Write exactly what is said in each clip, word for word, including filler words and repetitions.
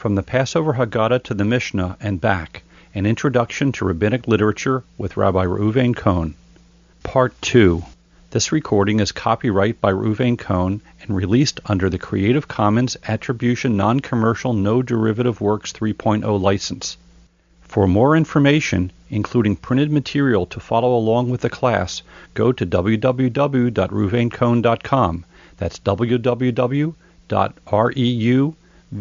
From the Passover Haggadah to the Mishnah and back, an introduction to rabbinic literature with Rabbi Reuven Cohen. Part two. This recording is copyright by Reuven Cohen and released under the Creative Commons Attribution Non-Commercial No Derivative Works three point oh license. For more information, including printed material to follow along with the class, go to w w w dot reuven cohen dot com. That's w w w dot reuven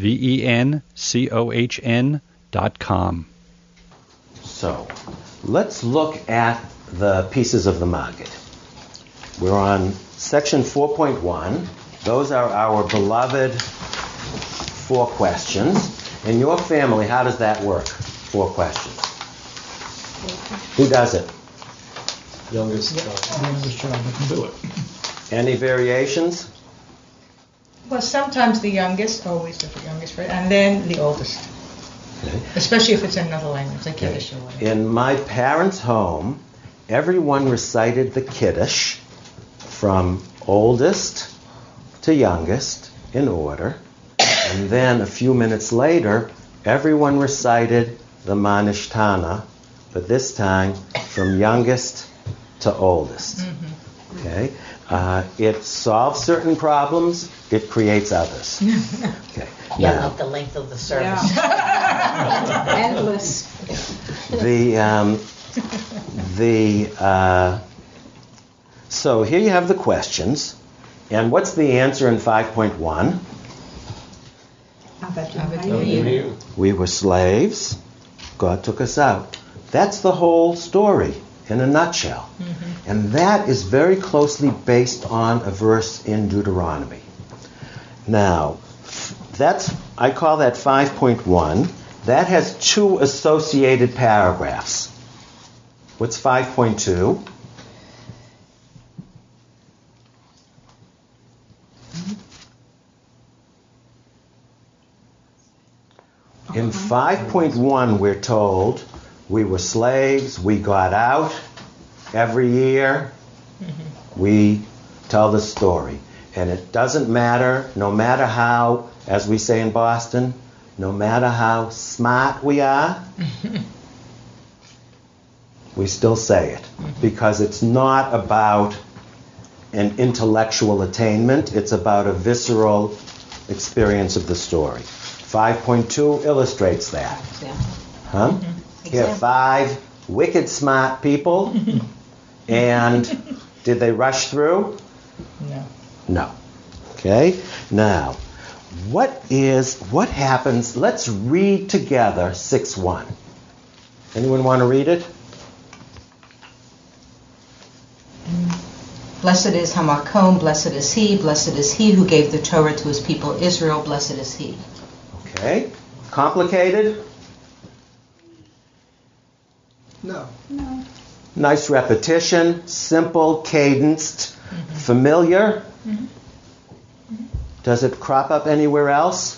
cohen dot com. So, let's look at the pieces of the Maggid. We're on section four point one. Those are our beloved four questions. In your family, how does that work? Four questions. Who does it? Youngest child. Youngest child that can do it. Any variations? Well, sometimes the youngest, always the youngest, right? And then the oldest. Okay. Especially if it's in another language, like Okay. Yiddish or whatever. In my parents' home, everyone recited the Kiddush from oldest to youngest in order. And then a few minutes later, everyone recited the Manishtana, but this time from youngest to oldest. Mm-hmm. Okay? Uh, it solves certain problems, it creates others. Okay. Yeah, Now, like the length of the service. Endless. the um, the uh, so here you have the questions, and what's the answer in five point one? We were slaves. God took us out. That's the whole story in a nutshell. Mm-hmm. And that is very closely based on a verse in Deuteronomy. Now, that's I call that five point one. That has two associated paragraphs. What's five point two? In five point one, we're told we were slaves, we got out. Every year, mm-hmm. we tell the story. And it doesn't matter, no matter how, as we say in Boston, no matter how smart we are, we still say it. Mm-hmm. Because it's not about an intellectual attainment, it's about a visceral experience of the story. five point two illustrates that. Example. Huh? Mm-hmm. Here are five wicked smart people, and did they rush through? No. No. Okay? Now, what is, what happens, let's read together six one. Anyone want to read it? Blessed is Hamakom, blessed is he, blessed is he who gave the Torah to his people Israel, blessed is he. Okay. Complicated? No. No. Nice repetition, simple, cadenced, mm-hmm. familiar. Mm-hmm. Does it crop up anywhere else?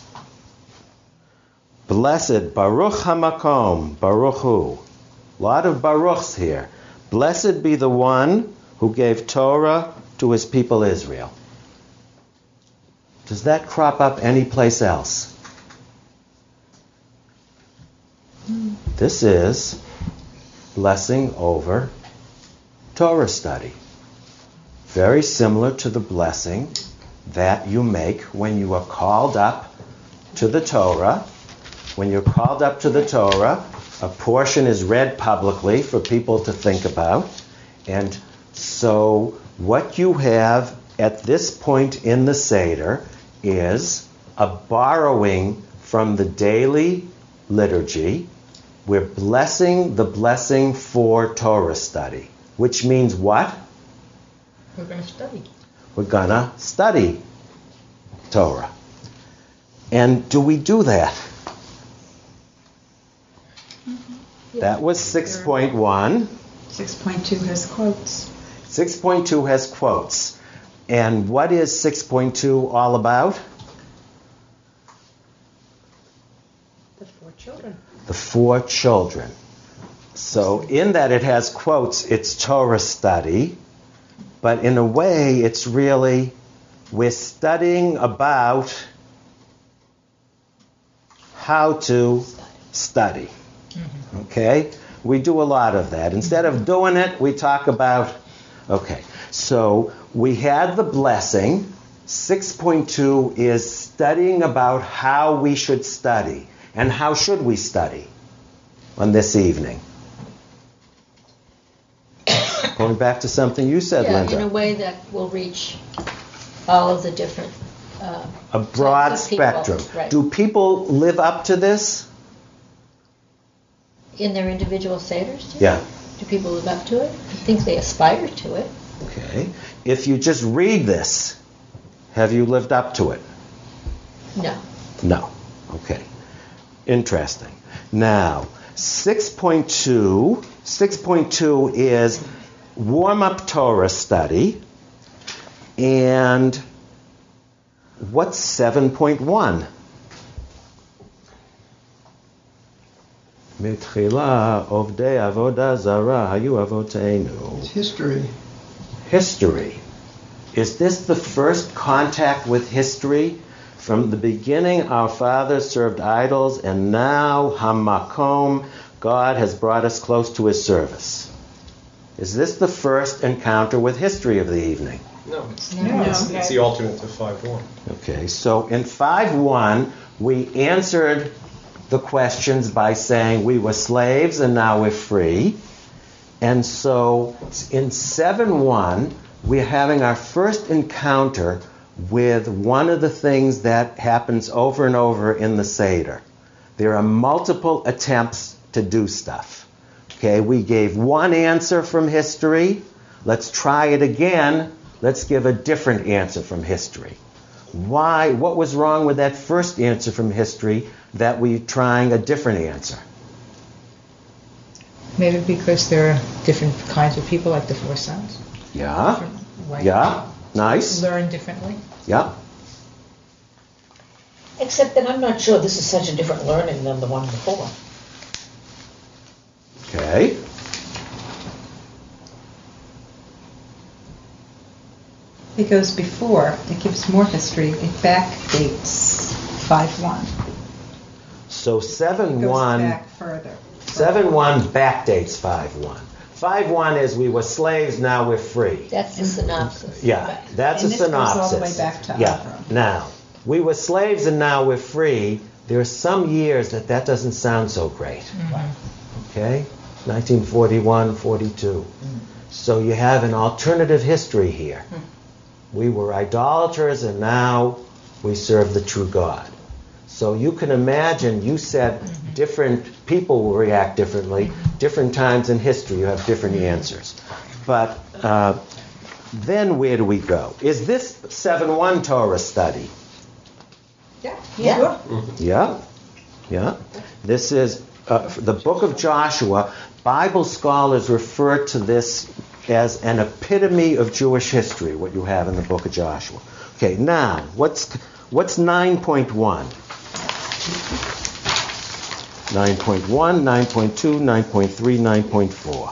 Blessed, Baruch HaMakom, Baruch Hu. A lot of Baruchs here. Blessed be the one who gave Torah to his people Israel. Does that crop up anyplace else? Mm. This is blessing over Torah study. Very similar to the blessing that you make when you are called up to the Torah. When you're called up to the Torah, a portion is read publicly for people to think about. And so what you have at this point in the Seder is a borrowing from the daily liturgy. We're blessing the blessing for Torah study, which means what? We're going to study. We're going to study Torah. And do we do that? Mm-hmm. Yeah. That was six point one. six point two has quotes. six point two has quotes. And what is six point two all about? The four children. The four children. So in that it has quotes, it's Torah study, but in a way it's really, we're studying about how to study. Okay? We do a lot of that. Instead of doing it, we talk about, okay, so we had the blessing. six point two is studying about how we should study. And how should we study on this evening? Going back to something you said, Yeah, Linda. in a way that will reach all of the different uh, A broad types of people. spectrum. Right. Do people live up to this? In their individual seders, too? Yeah. Do people live up to it? I think they aspire to it. Okay. If you just read this, have you lived up to it? No. No. Okay. Interesting. Now, six point two, six point two is warm-up Torah study. And what's seven point one? Mitchila ovdei avodah zara hayu avotenu. It's history. History. Is this the first contact with history? From the beginning, our fathers served idols, and now, Hamakom, God has brought us close to his service. Is this the first encounter with history of the evening? No, it's, No, it's, okay. it's the alternate to five one. Okay, so in five one, we answered the questions by saying we were slaves and now we're free. And so in seven one, we're having our first encounter with one of the things that happens over and over in the Seder. There are multiple attempts to do stuff. Okay, we gave one answer from history. Let's try it again. Let's give a different answer from history. Why? What was wrong with that first answer from history that we're trying a different answer? Maybe because there are different kinds of people, like the four sons. Yeah. Different ways Yeah. Nice. to learn differently. Yeah. Except that I'm not sure this is such a different learning than the one before. Okay. Because before, it gives more history. It backdates five one. So It seven goes one. back further. seven one backdates five one. five one is we were slaves, now we're free. That's the synopsis. Yeah, Right. that's And a this goes all synopsis. the way back to yeah. Avram. Now, we were slaves and now we're free. There are some years that that doesn't sound so great. Okay? nineteen forty-one, forty-two. So you have an alternative history here. We were idolaters and now we serve the true God. So you can imagine, you said different people will react differently. Different times in history you have different answers. But uh, then where do we go? Is this seven one Torah study? Yeah. Yeah. Yeah, yeah. This is uh, the book of Joshua. Bible scholars refer to this as an epitome of Jewish history, what you have in the book of Joshua. Okay, now, what's what's nine point one? nine point one, nine point two, nine point three, nine point four.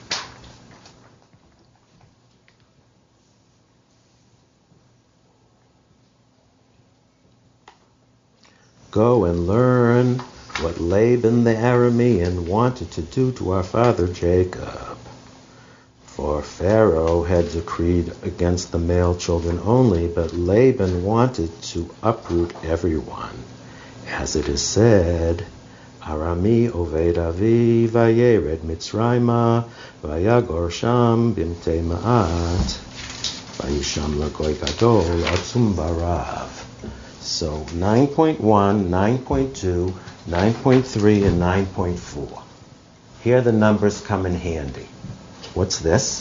Go and learn what Laban the Aramean wanted to do to our father Jacob. For Pharaoh had decreed against the male children only, but Laban wanted to uproot everyone. As it is said, Arami oved avi vayered Mitzrayma vayagor sham bimtei ma'at vayisham lagoy gadol atzum barav. So nine point one, nine point two, nine point three, and nine point four. Here the numbers come in handy. What's this?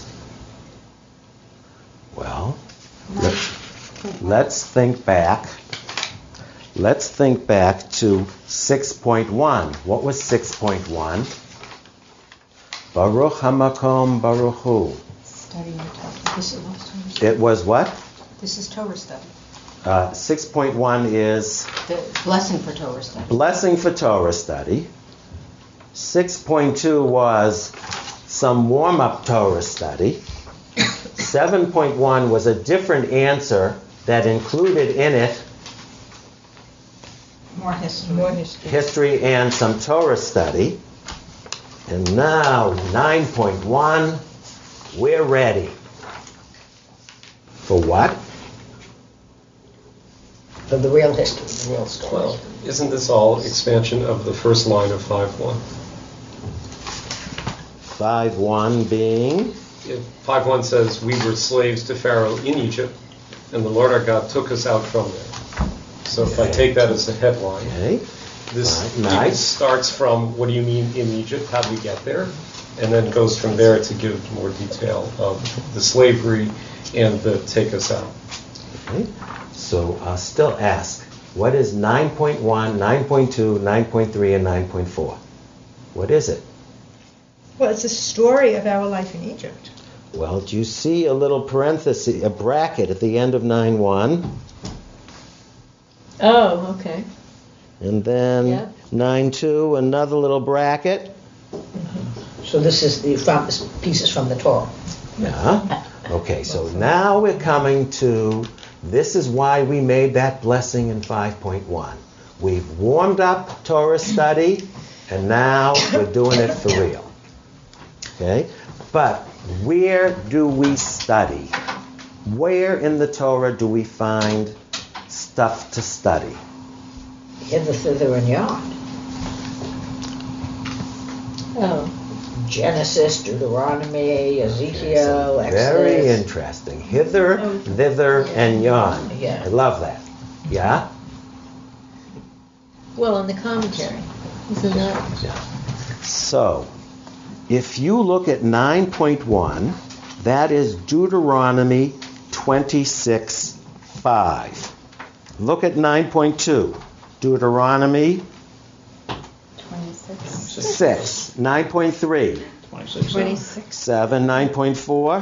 Well, let's, let's think back. Let's think back to six point one. What was six point one? Baruch HaMakom Baruch Hu. Studying Torah. This is Torah study. It was what? This is Torah study. Uh, six point one is The blessing for Torah study. blessing for Torah study. six point two was some warm-up Torah study. seven point one was a different answer that included in it More history. More history. history and some Torah study. And now, nine point one, we're ready. For what? For the real history, the real story. Well, isn't this all expansion of the first line of five one? five one being? five one says, we were slaves to Pharaoh in Egypt, and the Lord our God took us out from there. So if I take that as a headline, Okay. this Right, even nice. starts from, what do you mean in Egypt? How do we get there? And then goes from there to give more detail of the slavery and the take us out. Okay. So I'll still ask, what is nine point one, nine point two, nine point three, and nine point four? What is it? Well, it's a story of our life in Egypt. Well, do you see a little parenthesis, a bracket at the end of nine one? Oh, okay. And then Yep. nine two, another little bracket. So this is the from, pieces from the Torah. Yeah. Okay, so now we're coming to, this is why we made that blessing in five point one. We've warmed up Torah study, and now we're doing it for real. Okay? But where do we study? Where in the Torah do we find stuff to study? Hither, thither, and yon. Oh, Genesis, Deuteronomy, Ezekiel, Exodus. Very interesting. Hither, thither, and yon. Yeah. I love that. Yeah? well, in the commentary, isn't that? Yeah. So, if you look at nine point one, that is Deuteronomy twenty-six five. Look at nine point two, Deuteronomy twenty-six. six. nine point three, twenty-six. seven. nine point four.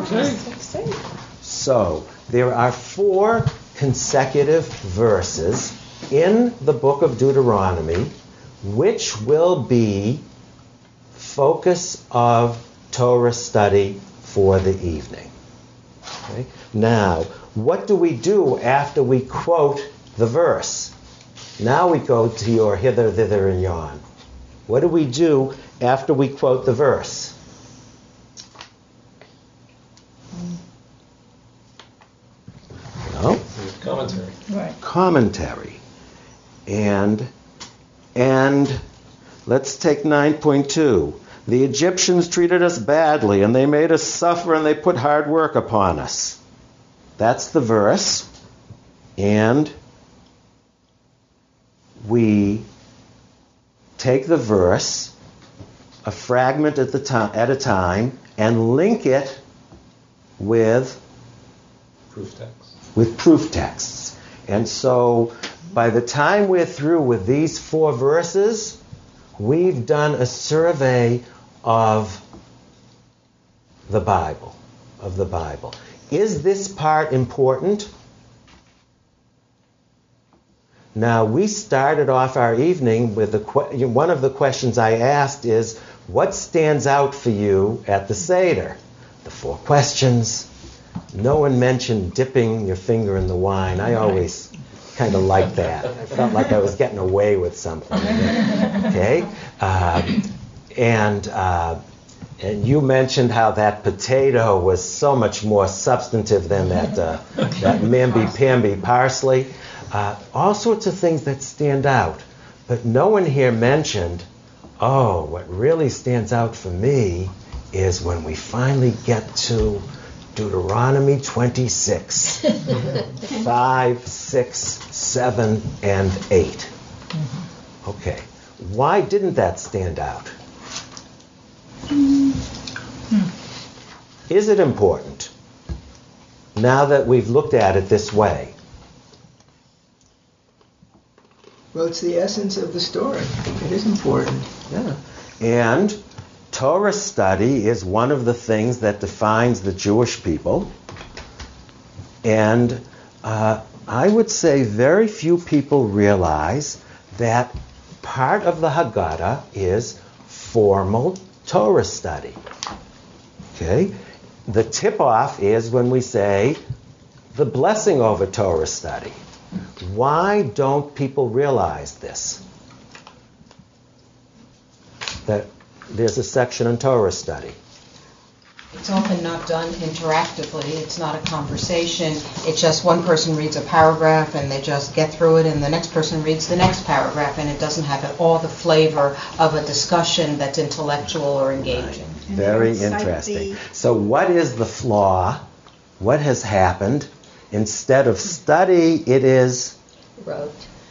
So, there are four consecutive verses in the book of Deuteronomy which will be focus of Torah study for the evening. Okay? Now, what do we do after we quote the verse? Now we go to your hither, thither, and yon. What do we do after we quote the verse? No? Commentary. Right. Commentary. And, and let's take nine point two. The Egyptians treated us badly, and they made us suffer, and they put hard work upon us. That's the verse. And we take the verse, a fragment at the time, at a time, and link it with Proof text. with proof texts. And so by the time we're through with these four verses, we've done a survey of the Bible, of the Bible. Is this part important? Now, we started off our evening with the que- one of the questions I asked is, what stands out for you at the Seder? The four questions. No one mentioned dipping your finger in the wine. I always kind of liked that. I felt like I was getting away with something. Okay? Uh, and uh, and you mentioned how that potato was so much more substantive than that uh, that mamby-pamby parsley. Uh, all sorts of things that stand out. But no one here mentioned, oh, what really stands out for me is when we finally get to Deuteronomy twenty-six, five, six, seven, and eight. Okay, why didn't that stand out? Is it important now that we've looked at it this way? Well, it's the essence of the story. It is important. Yeah. And Torah study is one of the things that defines the Jewish people. And uh, I would say very few people realize that part of the Haggadah is formal Torah study. Okay? The tip-off is when we say the blessing over Torah study. Why don't people realize this? That there's a section on Torah study. It's often not done interactively. It's not a conversation. It's just one person reads a paragraph and they just get through it, and the next person reads the next paragraph, and it doesn't have all the flavor of a discussion that's intellectual or engaging. Very interesting. So what is the flaw? What has happened? Instead of study, it is Wrote.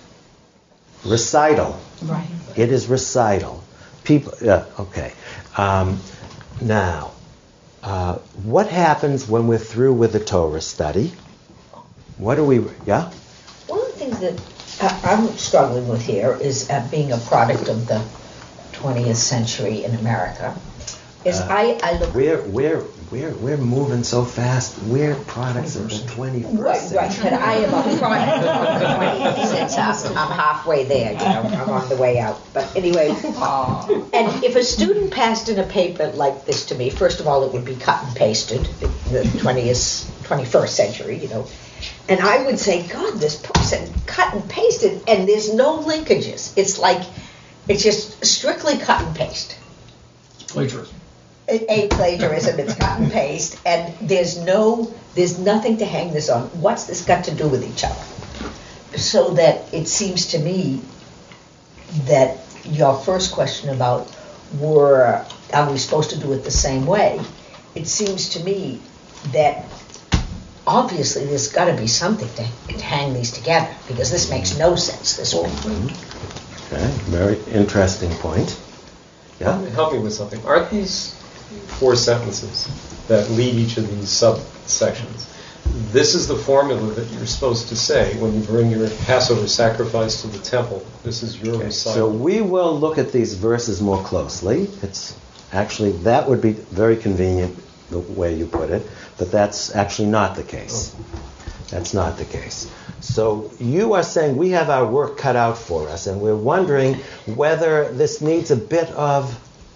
recital. Right. It is recital. People. Uh, okay. Um, now, uh, what happens when we're through with the Torah study? What do we? Yeah. One of the things that I- I'm struggling with here is uh, being a product of the twentieth century in America. Is Uh, I, I look We're we're we're we're moving so fast. We're products of the twenty-first right, century. right, but I am a product of the twentieth century. I'm halfway there, you know. I'm on the way out. But anyway, and if a student passed in a paper like this to me, first of all, it would be cut and pasted, the twentieth, twenty-first century, you know. And I would say, God, this person cut and pasted, and there's no linkages. It's like, it's just strictly cut and paste. Plagiarism. A plagiarism, it's cut and paste, and there's no, there's nothing to hang this on. What's this got to do with each other? So that it seems to me that your first question about were, are we supposed to do it the same way? It seems to me that obviously there's got to be something to hang these together, because this makes no sense this way. Okay, very interesting point. Yeah. Help me with something. Aren't these four sentences that lead each of these subsections? This is the formula that you're supposed to say when you bring your Passover sacrifice to the temple. This is your Okay, recital. so we will look at these verses more closely. It's actually, that would be very convenient the way you put it, but that's actually not the case. That's not the case. So you are saying we have our work cut out for us, and we're wondering whether this needs a bit of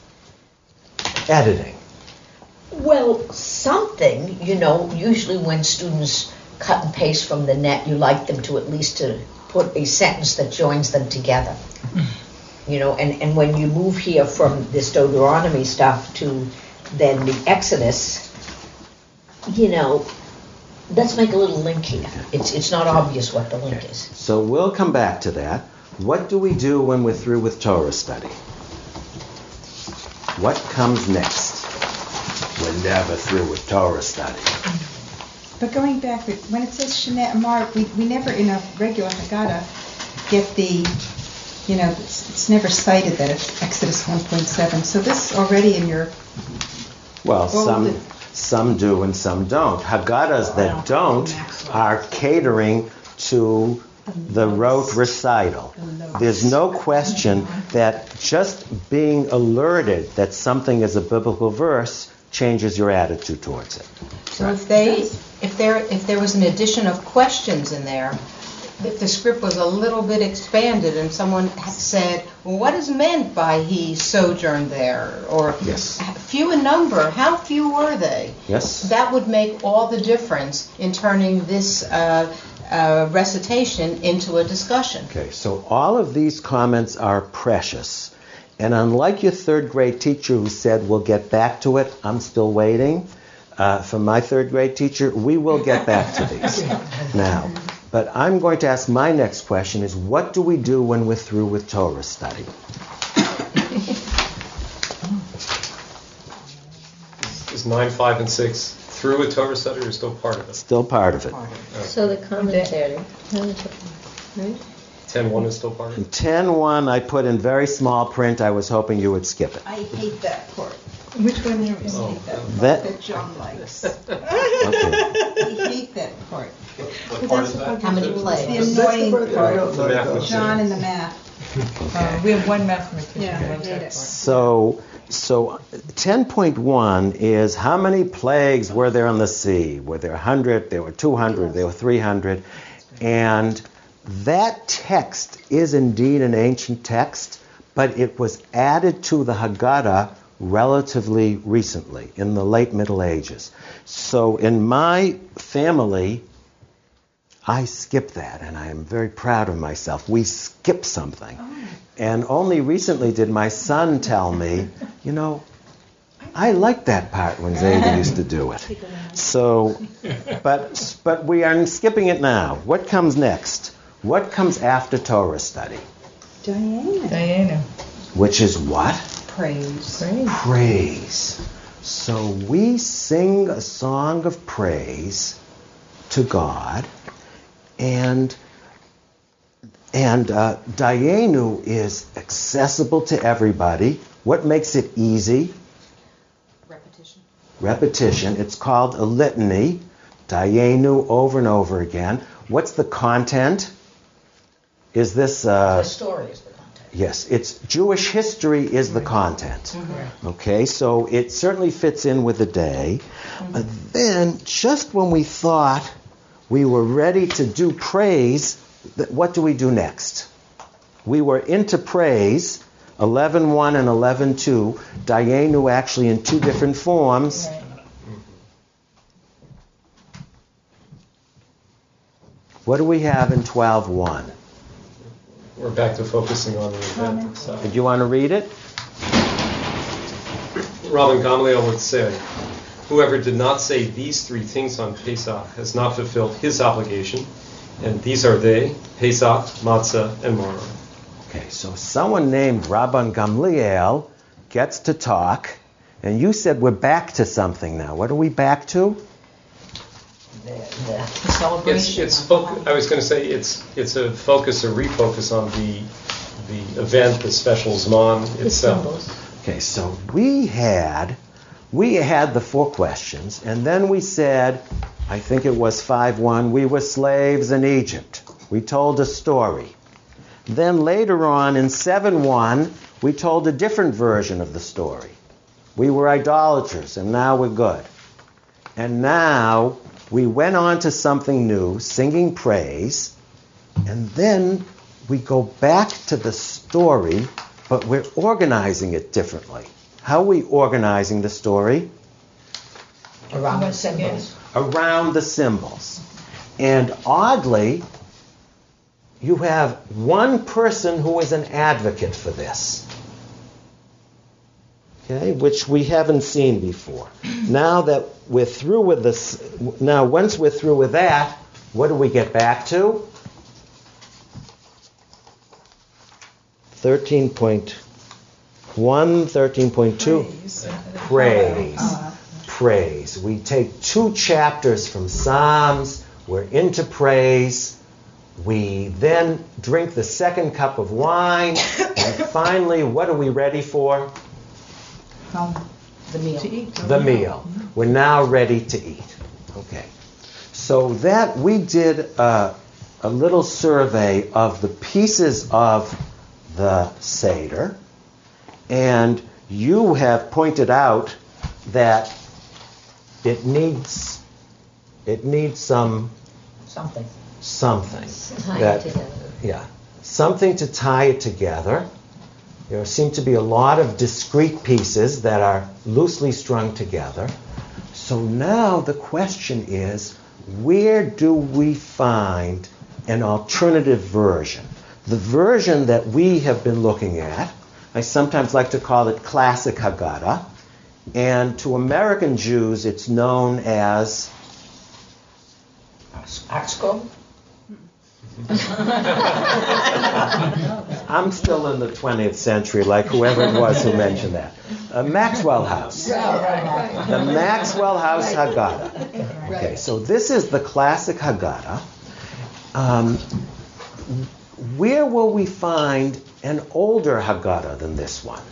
editing. Well, something, you know, usually when students cut and paste from the net, you like them to at least to put a sentence that joins them together. You know, and, and when you move here from this Deuteronomy stuff to then the Exodus, you know, let's make a little link here. It's it's not obvious what the link is. So we'll come back to that. What do we do when we're through with Torah study? What comes next? We're never through with Torah study. But going back, when it says Shemot Amar, we, we never in a regular Haggadah get the, you know, it's, it's never cited that it's Exodus one point seven. So this already in your... Well, Well, some the- some do and some don't. Haggadahs that don't are catering to the rote recital. There's no question that just being alerted that something is a biblical verse changes your attitude towards it. So if they, if there, if there was an addition of questions in there, if the script was a little bit expanded and someone had said, well, what is meant by he sojourned there? Or Yes. few in number, how few were they? Yes. That would make all the difference in turning this uh, uh, recitation into a discussion. Okay, so all of these comments are precious. And unlike your third grade teacher who said, we'll get back to it, I'm still waiting. Uh, from my third grade teacher, we will get back to these now. But I'm going to ask my next question is, what do we do when we're through with Torah study? Is nine, five, and six through with Torah study or still part of it? Still part of it. So the commentary, right? ten one is still part of it? ten one I put in very small print. I was hoping you would skip it. I hate that part. Which one you hate Oh. that part That- that John likes? Okay. I hate that part. What part is that? How many The plays? annoying That's the part I don't The like, math though. machine. John and the math. Uh, we have one mathematician Yeah, who I loves hate that it. part. So, so ten point one is how many plagues were there on the sea? Were there one hundred? There were two hundred? There were three hundred? And that text is indeed an ancient text, but it was added to the Haggadah relatively recently, in the late Middle Ages. So in my family, I skipped that, and I am very proud of myself. We skipped something. Oh. And only recently did my son tell me, you know, I liked that part when Zayda used to do it. So, but but we are skipping it now. What comes next? What comes after Torah study? Diana. Diana. Which is what? Praise. Praise. Praise. So we sing a song of praise to God, and and uh, Dayenu is accessible to everybody. What makes it easy? Repetition. Repetition. It's called a litany. Dayenu over and over again. What's the content? Is this... Uh, The story is the content. Yes, it's Jewish history is the content. Mm-hmm. Okay, so it certainly fits in with the day. Mm-hmm. But then, just when we thought we were ready to do praise, what do we do next? We were into praise, eleven one and eleven two, Dayenu actually in two different forms. Right. What do we have in twelve one? We're back to focusing on the event itself. Did you want to read it? Rabban Gamliel would say, whoever did not say these three things on Pesach has not fulfilled his obligation, and these are they, Pesach, Matzah, and Maror. Okay, so someone named Rabban Gamliel gets to talk, and you said we're back to something now. What are we back to? The, the It's, Celebration. it's foc- I was going to say it's it's a focus or refocus on the the event, the special Zman The itself. symbols. Okay, so we had we had the four questions, and then we said, I think it was five one, we were slaves in Egypt. We told a story. Then later on in seven one, we told a different version of the story. We were idolaters, and now we're good. And now we went on to something new, singing praise, and then we go back to the story, but we're organizing it differently. How are we organizing the story? around the symbols. Around the symbols. And oddly, you have one person who is an advocate for this. Okay, which we haven't seen before. Now that we're through with this, now once we're through with that, what do we get back to? thirteen point one, thirteen point two. Praise. Praise. Uh, Praise. We take two chapters from Psalms, we're into praise. We then drink the second cup of wine, and finally, what are we ready for? um, The meal. To eat. The meal. We're now ready to eat. Okay. So that we did uh, a little survey of the pieces of the Seder, and you have pointed out that it needs it needs some Something. something Tie it that together. yeah something to tie it together. There seem to be a lot of discrete pieces that are loosely strung together. So now the question is, where do we find an alternative version? The version that we have been looking at, I sometimes like to call it classic Haggadah, and to American Jews it's known as Artsco? I'm still in the twentieth century, like whoever it was who mentioned that. Uh, Maxwell House. The Maxwell House Haggadah. Okay, so this is the classic Haggadah. Um, where will we find an older Haggadah than this one?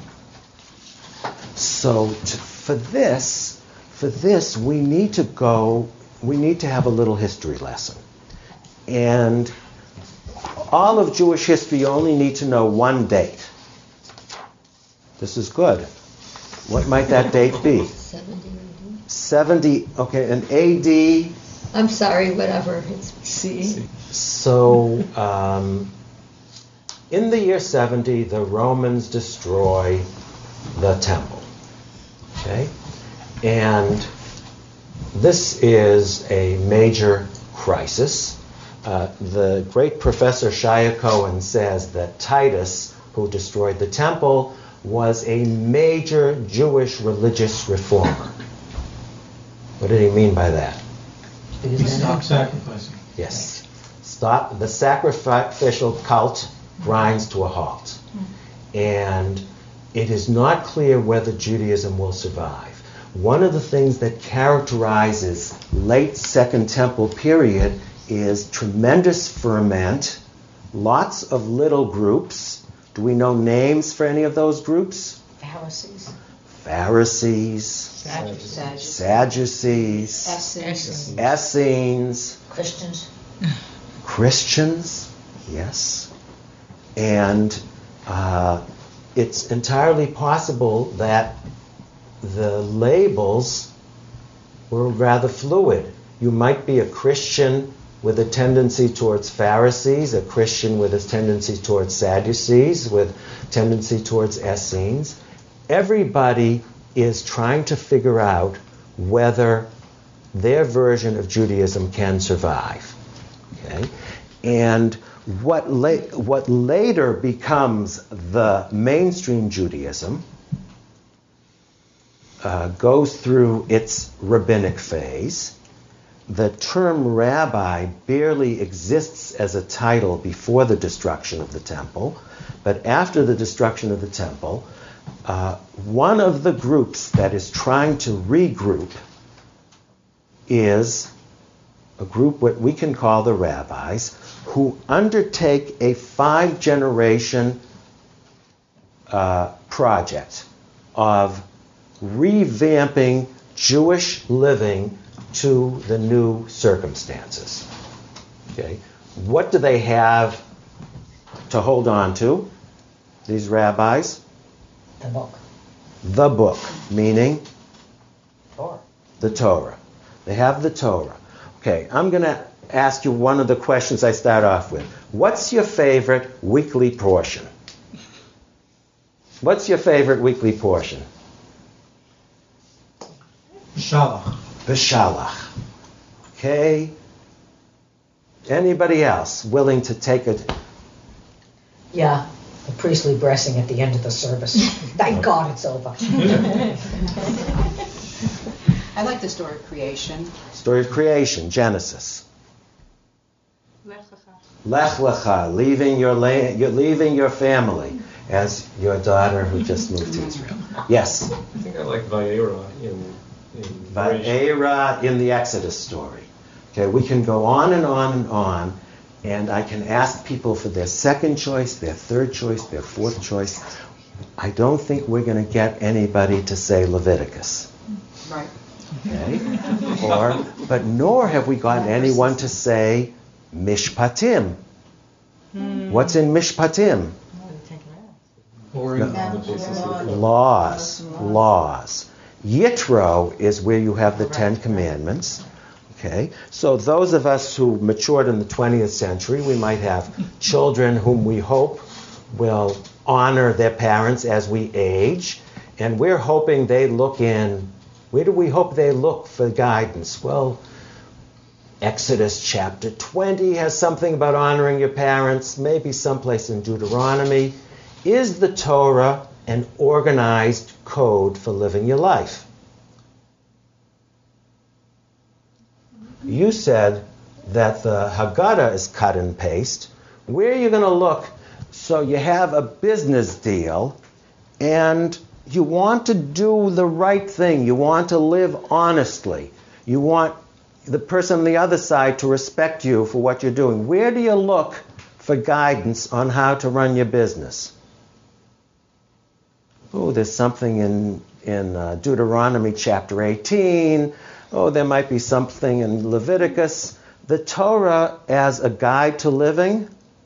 So to, for this, for this, we need to go. We need to have a little history lesson. And all of Jewish history, you only need to know one date. This is good. What might that date be? seventy A D. seventy, okay, an A D. I'm sorry, whatever. It's C. So, um, in the year seventy, the Romans destroy the temple. Okay? And this is a major crisis. uh, the great Professor Shia Cohen says that Titus, who destroyed the temple, was a major Jewish religious reformer. What did he mean by that? Stop sacrificing. Yes. Stop. The sacrificial cult grinds to a halt. And it is not clear whether Judaism will survive. One of the things that characterizes late Second Temple period is tremendous ferment, lots of little groups. Do we know names for any of those groups? Pharisees. Pharisees. Sadducees. Sadducees. Essenes. Essenes. Christians. Christians, yes. And uh, it's entirely possible that the labels were rather fluid. You might be a Christian with a tendency towards Pharisees, a Christian with a tendency towards Sadducees, with tendency towards Essenes. Everybody is trying to figure out whether their version of Judaism can survive. Okay? And what, la- what later becomes the mainstream Judaism uh, goes through its rabbinic phase. The term rabbi barely exists as a title before the destruction of the temple, but after the destruction of the temple, uh, one of the groups that is trying to regroup is a group what we can call the rabbis, who undertake a five-generation uh, project of revamping Jewish living to the new circumstances. Okay, what do they have to hold on to, these rabbis? The book. The book, meaning Torah. the Torah. They have the Torah. Okay, I'm going to ask you one of the questions I start off with. What's your favorite weekly portion? What's your favorite weekly portion? Shalach. The Shalach. Okay. Anybody else willing to take it? Yeah, the priestly blessing at the end of the service. Thank God it's over. I like the story of creation. Story of creation, Genesis. Lech Lecha, leaving your la- you're leaving your family, as your daughter who just moved to Israel. Yes. I think I like Vayera in, in Bereshit. Vayera in the Exodus story. Okay, we can go on and on and on, and I can ask people for their second choice, their third choice, their fourth choice. I don't think we're going to get anybody to say Leviticus. Right. Okay? Or, but nor have we gotten anyone to say Mishpatim. Hmm. What's in Mishpatim? Boring No. on the basis of Laws. Laws. Yitro is where you have the Ten Commandments. Okay? So those of us who matured in the twentieth century, we might have children whom we hope will honor their parents as we age. And we're hoping they look in, where do we hope they look for guidance? Well, Exodus chapter twenty has something about honoring your parents, maybe someplace in Deuteronomy. Is the Torah an organized code for living your life? You said that the Haggadah is cut and paste. Where are you going to look? So you have a business deal, and you want to do the right thing. You want to live honestly. You want the person on the other side to respect you for what you're doing. Where do you look for guidance on how to run your business? Oh, there's something in, in uh, Deuteronomy chapter eighteen. Oh, there might be something in Leviticus. The Torah as a guide to living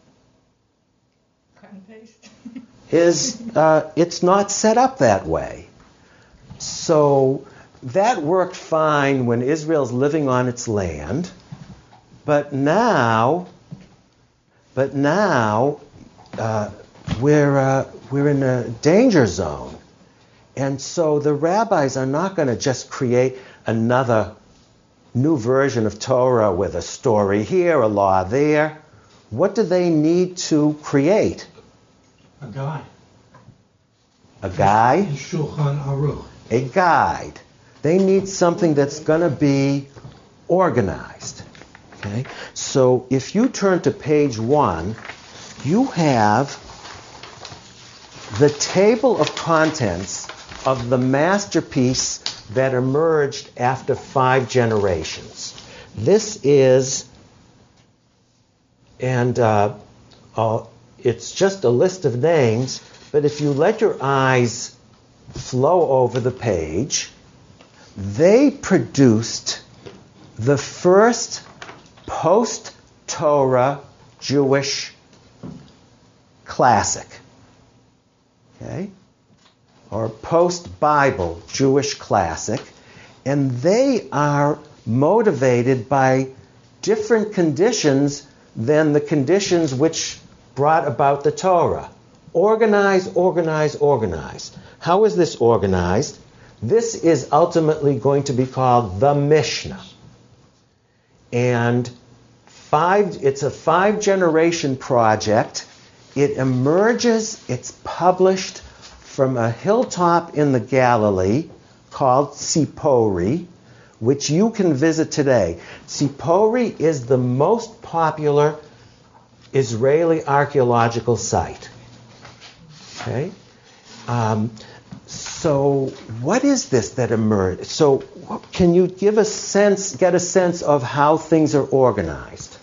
Cut and paste. is, uh, it's not set up that way. So that worked fine when Israel's living on its land, but now, but now uh, we're uh, we're in a danger zone, and so the rabbis are not going to just create another new version of Torah with a story here, a law there. What do they need to create? A guy. A guide? Shulchan Aruch. A guide. They need something that's going to be organized. Okay? So if you turn to page one, you have the table of contents of the masterpiece that emerged after five generations. This is, and uh, uh, it's just a list of names, but if you let your eyes flow over the page, they produced the first post-Torah Jewish classic, okay, or post-Bible Jewish classic, and they are motivated by different conditions than the conditions which brought about the Torah. Organize, organize, organize. How is this organized? This is ultimately going to be called the Mishnah. And five, it's a five-generation project. It emerges, it's published from a hilltop in the Galilee called Tzipori, which you can visit today. Tzipori is the most popular Israeli archaeological site. Okay? Um, so what is this that emerged? So can you give a sense, get a sense of how things are organized?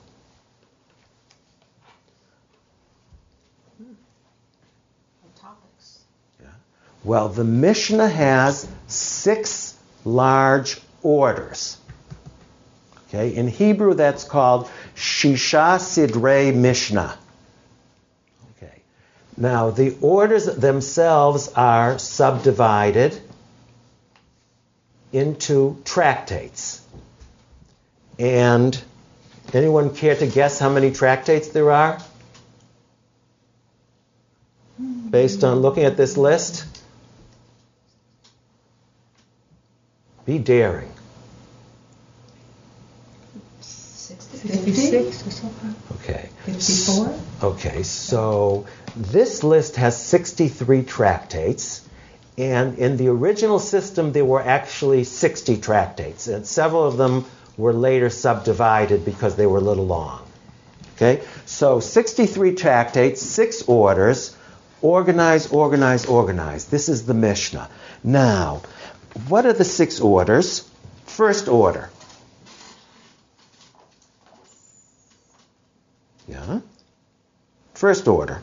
Topics. Yeah. Well, the Mishnah has six large orders. Okay? In Hebrew, that's called Shisha Sidrei Mishnah. Okay. Now, the orders themselves are subdivided into tractates. And anyone care to guess how many tractates there are? Based on looking at this list? Be daring. fifty-six or something? Okay. fifty-four? Okay, so this list has sixty-three tractates, and in the original system there were actually sixty tractates, and several of them were later subdivided because they were a little long. Okay, so sixty-three tractates, six orders, organize, organize, organize. This is the Mishnah. Now, what are the six orders? First order. Yeah. First order.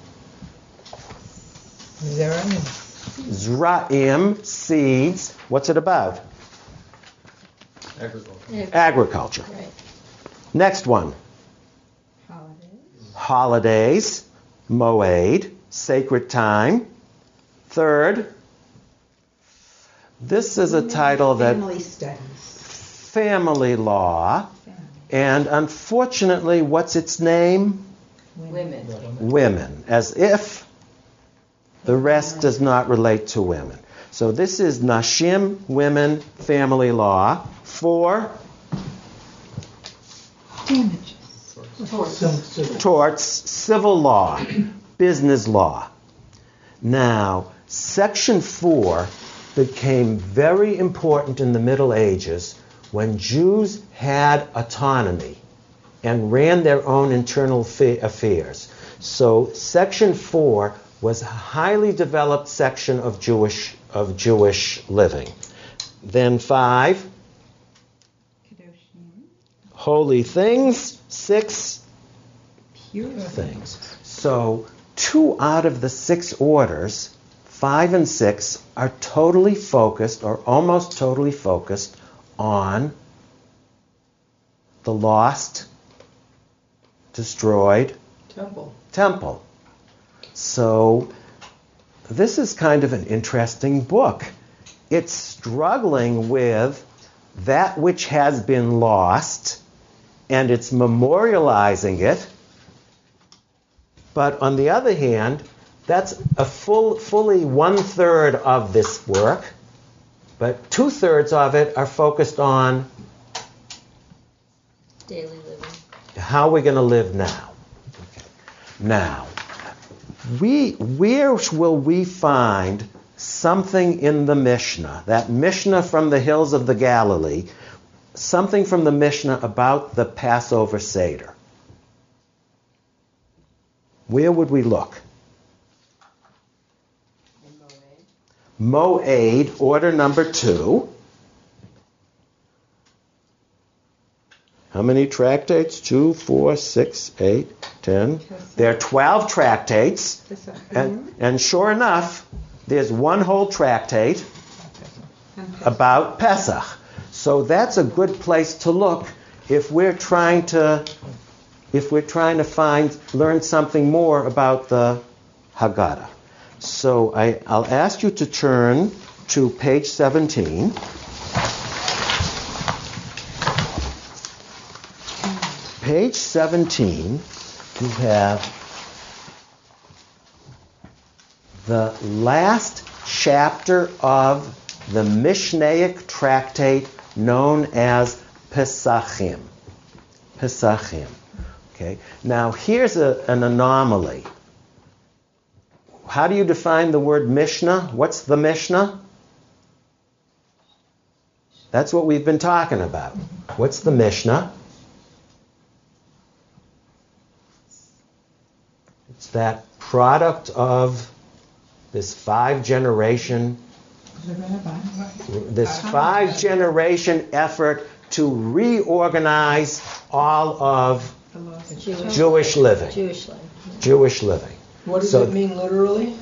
Zeraim. Zra'im, seeds. What's it about? Agriculture. Agriculture. Right. Next one. Holidays. Holidays. Moed. Sacred time. Third. This is a title that... Family studies. Family law. And unfortunately, what's its name? Women. Women. As if the rest does not relate to women. So this is Nashim, women, family law. Four, Damages. Civil- torts, civil law, business law. Now, section four became very important in the Middle Ages when Jews had autonomy and ran their own internal fa- affairs. So section four was a highly developed section of Jewish of Jewish living. Then five, Kedoshim. holy things. Six, Pure things. So two out of the six orders, five and six, are totally focused or almost totally focused on the lost, destroyed Temple. temple. So this is kind of an interesting book. It's struggling with that which has been lost, and it's memorializing it. But on the other hand, that's a full, fully one-third of this work, but two-thirds of it are focused on Daily living. How are we going to live now? Okay. Now, we where will we find something in the Mishnah, that Mishnah from the hills of the Galilee, something from the Mishnah about the Passover Seder? Where would we look? Moed, order number two. How many tractates? Two, four, six, eight, ten. There are twelve tractates. And, and sure enough, there's one whole tractate about Pesach. So that's a good place to look if we're trying to if we're trying to find learn something more about the Haggadah. So I, I'll ask you to turn to page seventeen. Page seventeen, you have the last chapter of the Mishnaic tractate known as Pesachim. Pesachim. Okay. Now here's a, an anomaly. How do you define the word Mishnah? What's the Mishnah? That's what we've been talking about. What's the Mishnah? It's that product of this five generation, this five generation effort to reorganize all of Jewish, Jewish living. Jewish living. Jewish living. What does So- it mean literally?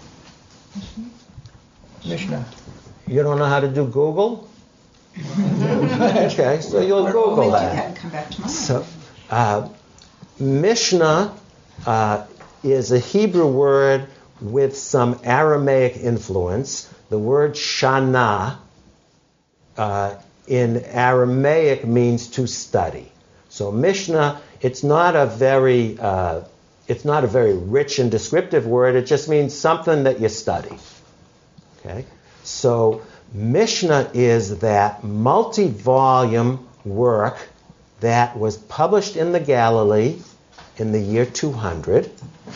Mishnah. You don't know how to do Google? Okay, so you'll Google Wait, you that. hadn't come back tomorrow. So, uh, Mishnah uh, is a Hebrew word with some Aramaic influence. The word shana uh, in Aramaic means to study. So Mishnah, it's not a very, uh, it's not a very rich and descriptive word. It just means something that you study. Okay, so Mishnah is that multi-volume work that was published in the Galilee in the year two hundred,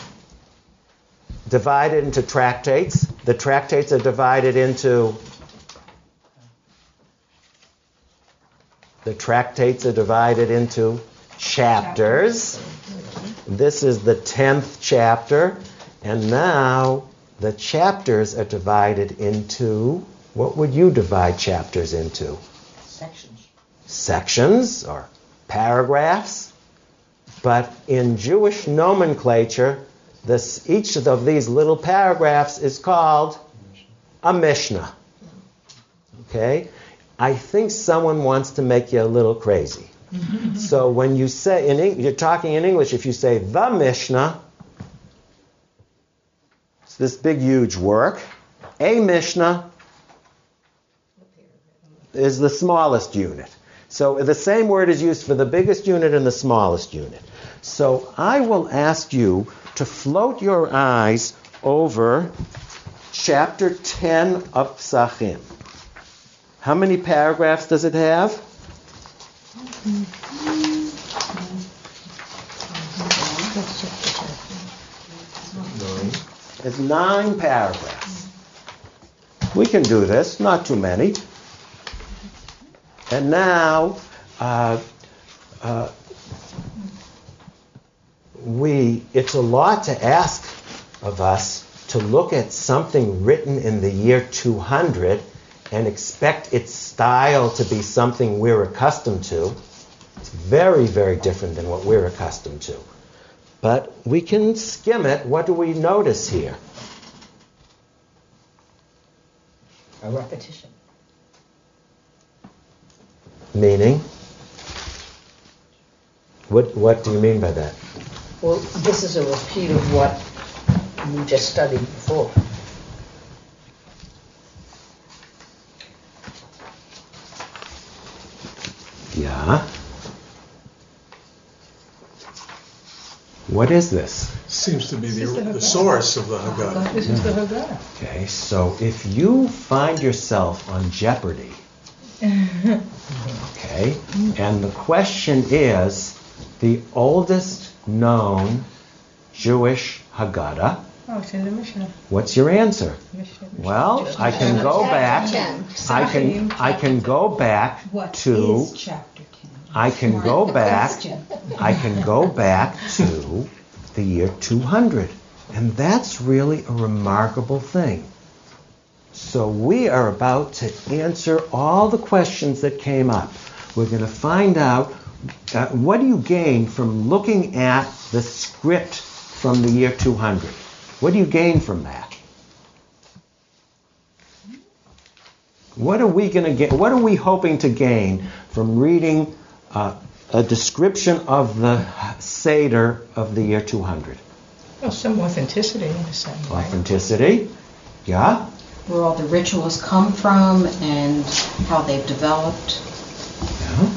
divided into tractates. The tractates are divided into the tractates are divided into chapters. This is the tenth chapter, and now the chapters are divided into, what would you divide chapters into? Sections. Sections or paragraphs. But in Jewish nomenclature, this, each of these little paragraphs is called a Mishnah. Okay? I think someone wants to make you a little crazy. So when you say, in Eng- you're talking in English, if you say the Mishnah, it's this big, huge work. A Mishnah is the smallest unit. So the same word is used for the biggest unit and the smallest unit. So I will ask you to float your eyes over chapter ten of Pesachim. How many paragraphs does it have? It's nine paragraphs. We can do this, not too many. And now, uh, uh, we, it's a lot to ask of us to look at something written in the year two hundred and expect its style to be something we're accustomed to. It's very, very different than what we're accustomed to. But we can skim it. What do we notice here? A repetition. Meaning? What, what do you mean by that? Well, this is a repeat of what we just studied before. Yeah. What is this? Seems to be the, This is the the Haggadah. source of the Haggadah. This is the Haggadah. Okay, so if you find yourself on Jeopardy Okay, and the question is the oldest known Jewish Haggadah. Oh, it's in the Mishnah. What's your answer? Mishnah. Well, I can go back. I can I can go back What to. is chapter ten? I can go back. I can go back to the year two hundred, and that's really a remarkable thing. So we are about to answer all the questions that came up. We're going to find out uh, what do you gain from looking at the script from the year two hundred? What do you gain from that? What are we going to get? What are we hoping to gain from reading uh, a description of the Seder of the year two hundred? Well, some authenticity in a sense. Authenticity, yeah. Where all the rituals come from and how they've developed. Yeah.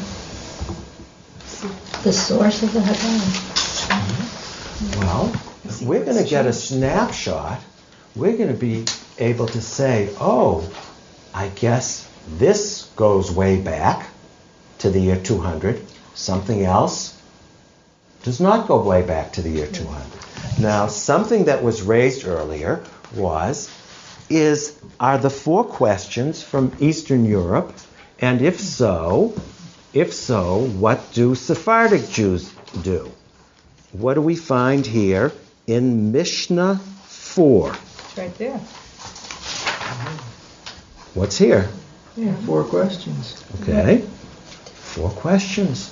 The source of the Haggadah. Well, we're going to get a snapshot. We're going to be able to say, oh, I guess this goes way back to the year two hundred. Something else does not go way back to the year two hundred. Now, something that was raised earlier was, is, are the four questions from Eastern Europe? And if so, if so, what do Sephardic Jews do? What do we find here in Mishnah four? It's right there. What's here? Yeah, four questions. Okay. Four questions.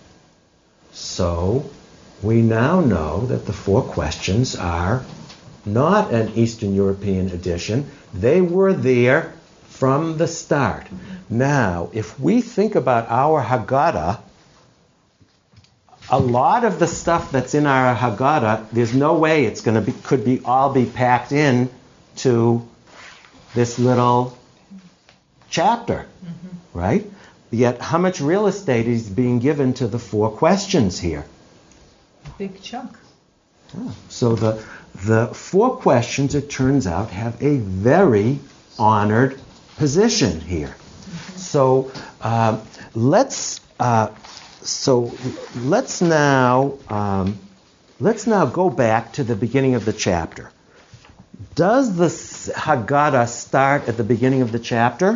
So we now know that the four questions are not an Eastern European addition. They were there from the start. Now, if we think about our Haggadah, a lot of the stuff that's in our Haggadah, there's no way it's going to be, could be all be packed in to this little chapter, mm-hmm. right? Yet, how much real estate is being given to the four questions here? Big chunk. Oh, so the the four questions, it turns out, have a very honored position here. Mm-hmm. So uh, let's uh, so let's now um, let's now go back to the beginning of the chapter. Does the Haggadah start at the beginning of the chapter?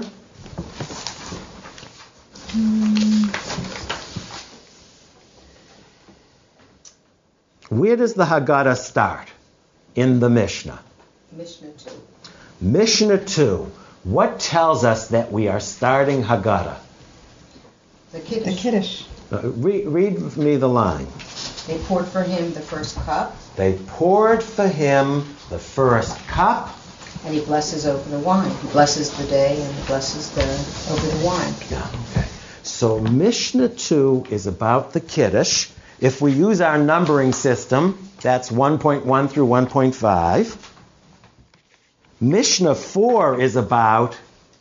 Where does the Haggadah start in the Mishnah? Mishnah two. Mishnah two. What tells us that we are starting Haggadah? The Kiddush. The Kiddush. Uh, read, read me the line. They poured for him the first cup. They poured for him the first cup. And he blesses over the wine. He blesses the day and he blesses the over the wine. Yeah, okay. So Mishnah two is about the Kiddush. If we use our numbering system, that's one point one through one point five. Mishnah four is about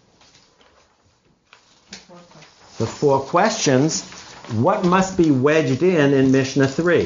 the four questions. What must be wedged in in Mishnah three?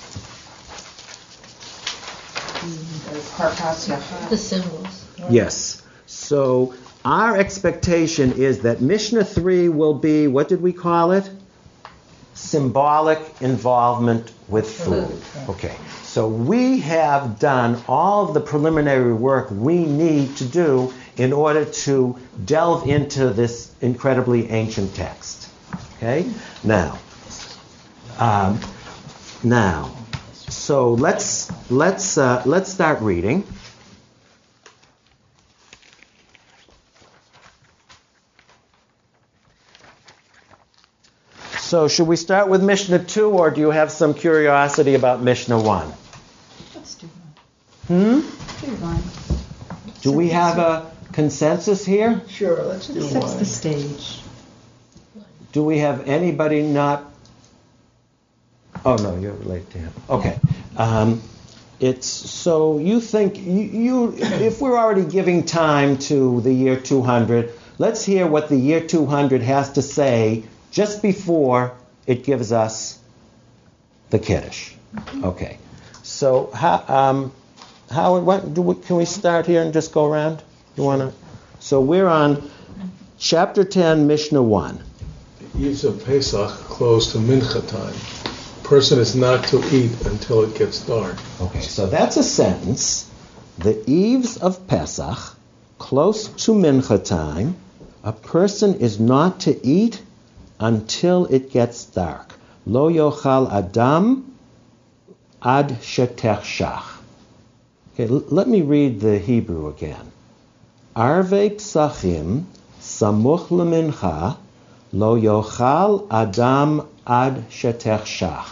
The symbols. Yes. So our expectation is that Mishnah three will be, what did we call it? Symbolic involvement with food. Okay. So we have done all of the preliminary work we need to do in order to delve into this incredibly ancient text. Okay? Now, um, now, so let's let's uh, let's start reading. So should we start with Mishnah two, or do you have some curiosity about Mishnah one? Let's do one. Hmm? Do one. Do we have a consensus here? Sure, let's do It sets one. the stage. Do we have anybody not? Oh no, you're late to him. Okay. Um, it's so you think you, you if we're already giving time to the year two hundred, let's hear what the year two hundred has to say just before it gives us the Kiddush. Okay. So how um, how what do we, can we start here and just go around? You wanna? So we're on chapter ten, Mishnah one. The Eves of Pesach close to Mincha time. Person is not to eat until it gets dark. Okay, so that's a sentence. The eves of Pesach, close to Mincha time, a person is not to eat until it gets dark. Lo yochal adam ad shetechshach. Okay, l- let me read the Hebrew again. Arvei psachim samuch lemincha lo yochal adam ad shetechshach.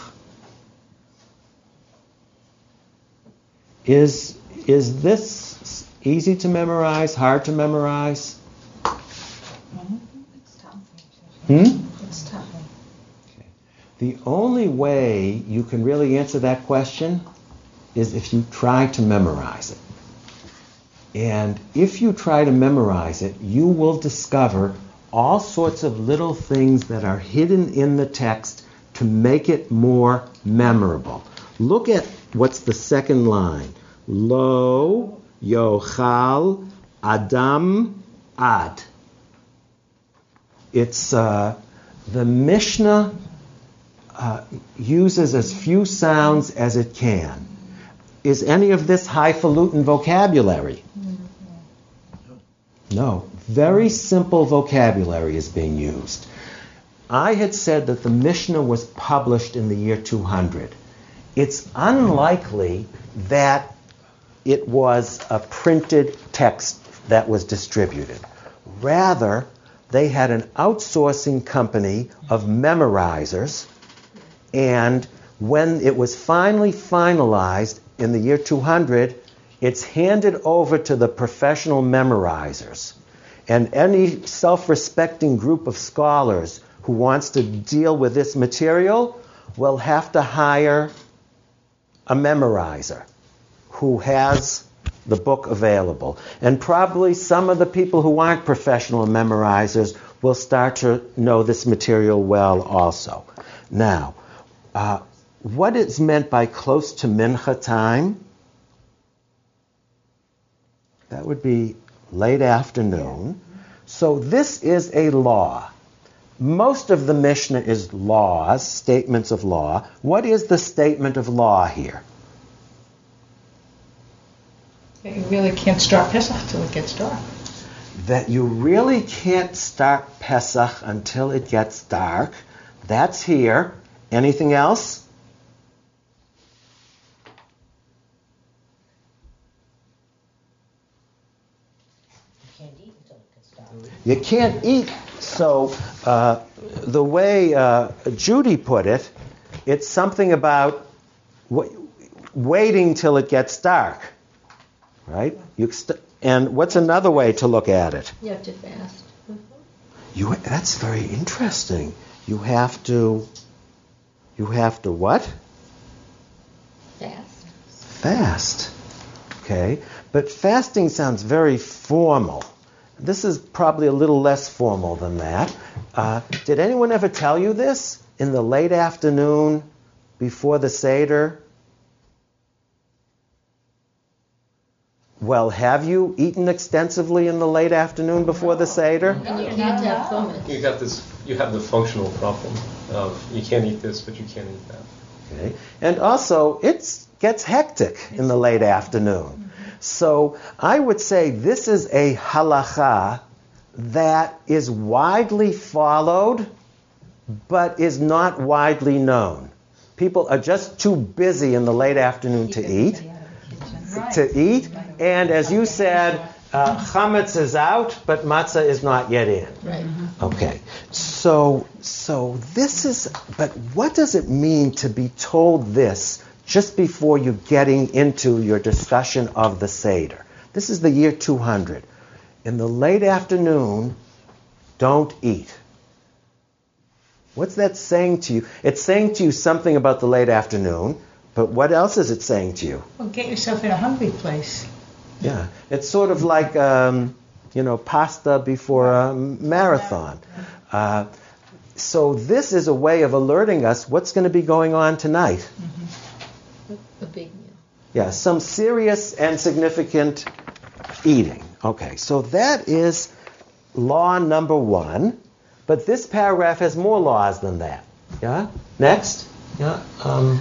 Is is this easy to memorize, hard to memorize? It's tough. Hmm? It's tough. Okay. The only way you can really answer that question is if you try to memorize it. And if you try to memorize it, you will discover all sorts of little things that are hidden in the text to make it more memorable. Look at what's the second line. Lo yochal adam ad. It's uh, the Mishnah uh, uses as few sounds as it can. Is any of this highfalutin vocabulary? No. Very simple vocabulary is being used. I had said that the Mishnah was published in the year two hundred. It's unlikely that it was a printed text that was distributed. Rather, they had an outsourcing company of memorizers, and when it was finally finalized in the year two hundred, it's handed over to the professional memorizers. And any self-respecting group of scholars who wants to deal with this material will have to hire a memorizer who has the book available. And probably some of the people who aren't professional memorizers will start to know this material well also. Now, uh, what is meant by close to Mincha time? That would be late afternoon. So this is a law. Most of the Mishnah is laws, statements of law. What is the statement of law here? That you really can't start Pesach till it gets dark. That you really can't start Pesach until it gets dark. That's here. Anything else? You can't eat. So uh, the way uh, Judy put it, it's something about w- waiting till it gets dark, right? You st- and what's another way to look at it? You have to fast. You, that's very interesting. You have to, you have to what? Fast. Fast. Okay. But fasting sounds very formal. This is probably a little less formal than that. Uh, did anyone ever tell you this in the late afternoon before the Seder? Well, have you eaten extensively in the late afternoon before the Seder? And you can't have chumash. You got this. You have the functional problem of you can't eat this, but you can't eat that. Okay. And also, it gets hectic in the late afternoon. So I would say this is a halacha that is widely followed, but is not widely known. People are just too busy in the late afternoon to eat, to eat. And as you said, uh, chametz is out, but matzah is not yet in. Right. Okay. So, so this is. But what does it mean to be told this just before you're getting into your discussion of the Seder? This is the year two hundred. In the late afternoon, don't eat. What's that saying to you? It's saying to you something about the late afternoon, but what else is it saying to you? Well, get yourself in a hungry place. Yeah, it's sort of like, um, you know, pasta before a marathon. Uh, so this is a way of alerting us what's going to be going on tonight. Mm-hmm. A big meal. Yeah, some serious and significant eating. Okay, so that is law number one, but this paragraph has more laws than that. Yeah? Next. Yeah. Um,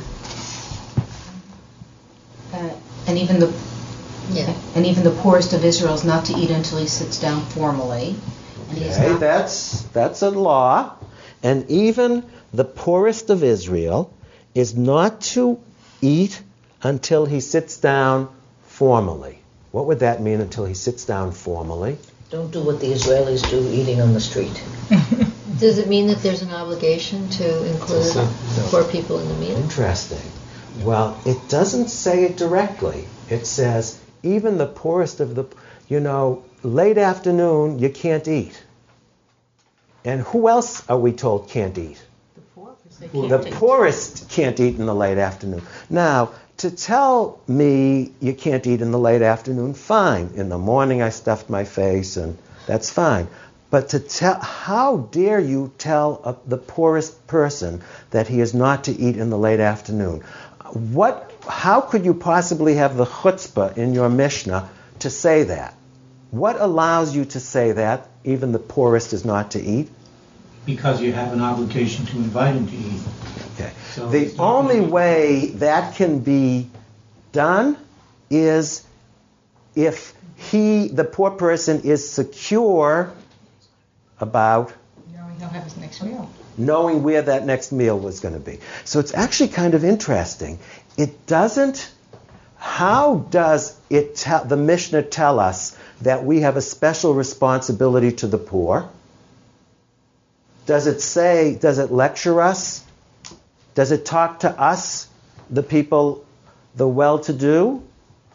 Uh, and even the Yeah. and even the poorest of Israel is not to eat until he sits down formally. And he is okay, not that's, that's a law. And even the poorest of Israel is not to eat until he sits down formally. What would that mean, until he sits down formally? Don't do what the Israelis do, eating on the street. Does it mean that there's an obligation to include No. poor people in the meal? Interesting. Well, it doesn't say it directly. It says, even the poorest of the, you know, late afternoon, you can't eat. And who else are we told can't eat? The poorest can't eat in the late afternoon. Now, to tell me you can't eat in the late afternoon, fine. In the morning I stuffed my face, and that's fine. But to tell, how dare you tell a, the poorest person that he is not to eat in the late afternoon? What? How could you possibly have the chutzpah in your Mishnah to say that? What allows you to say that even the poorest is not to eat? Because you have an obligation to invite him to eat. Okay. So The it's not only gonna be- way that can be done is if he, the poor person, is secure about Knowing he'll have his next meal. knowing where that next meal was going to be. So it's actually kind of interesting. It doesn't, how does it tell, the Mishnah tell us that we have a special responsibility to the poor? Does it say, does it lecture us? Does it talk to us, the people, the well-to-do?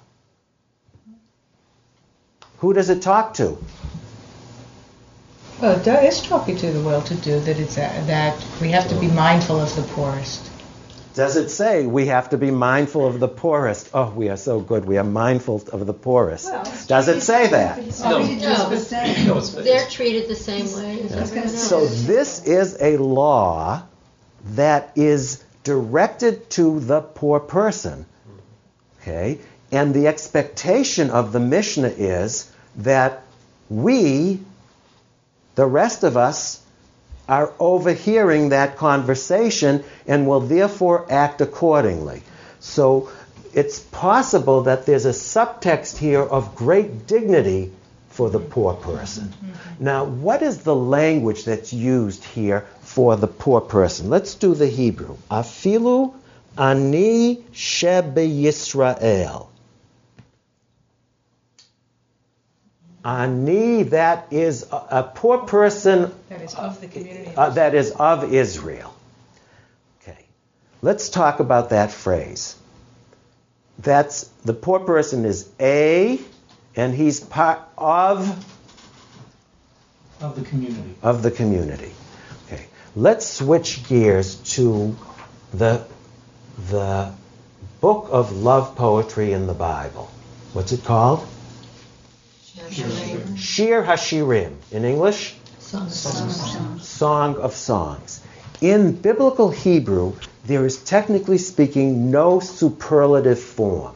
Who does it talk to? Well, it is talking to the well-to-do that it's uh, that we have to be mindful of the poorest. Does it say we have to be mindful of the poorest? Oh, we are so good. We are mindful of the poorest. Well, it's Does it say that? No. treated just the same. No, it's, They're treated the same way as I was gonna everyone say- else. So this is a law that is directed to the poor person. Okay? And the expectation of the Mishnah is that we, the rest of us, are overhearing that conversation and will therefore act accordingly. So it's possible that there's a subtext here of great dignity for the poor person. Now, what is the language that's used here for the poor person? Let's do the Hebrew. Afilu ani shebe Yisrael. Ani, that is a, a poor person That is of the community. uh, that is of Israel. Okay, let's talk about that phrase. That's, the poor person is a, and he's part of Of the community. of the community. Okay, let's switch gears to the the book of love poetry in the Bible. What's it called? Shir Hashirim. In English? Song, song, song. Song of Songs. In biblical Hebrew, there is technically speaking no superlative form.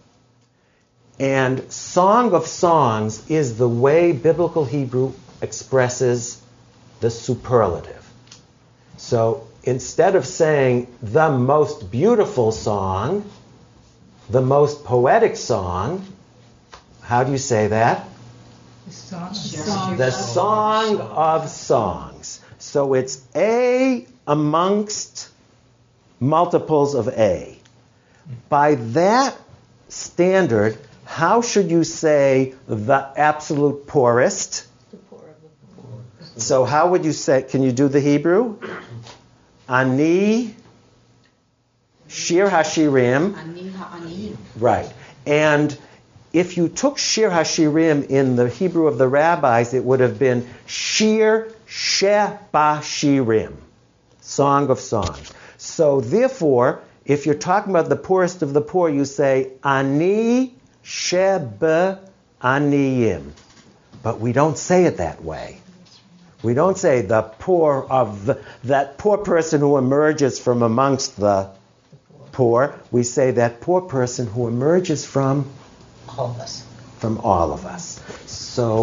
And Song of Songs is the way biblical Hebrew expresses the superlative. So instead of saying the most beautiful song, the most poetic song, how do you say that? The song. The Song of Songs. So it's A amongst multiples of A. By that standard, how should you say the absolute poorest? The poor of the poor. So how would you say, can you do the Hebrew? Ani, Shir Hashirim. Ani ha'aniyim. Right. And if you took Shir Hashirim in the Hebrew of the rabbis, it would have been Shir Sheba Shirim, Song of Songs. So therefore, if you're talking about the poorest of the poor, you say Ani Sheba Aniyim. But we don't say it that way. We don't say the poor of the, that poor person who emerges from amongst the poor. We say that poor person who emerges from All of us. from all of us. So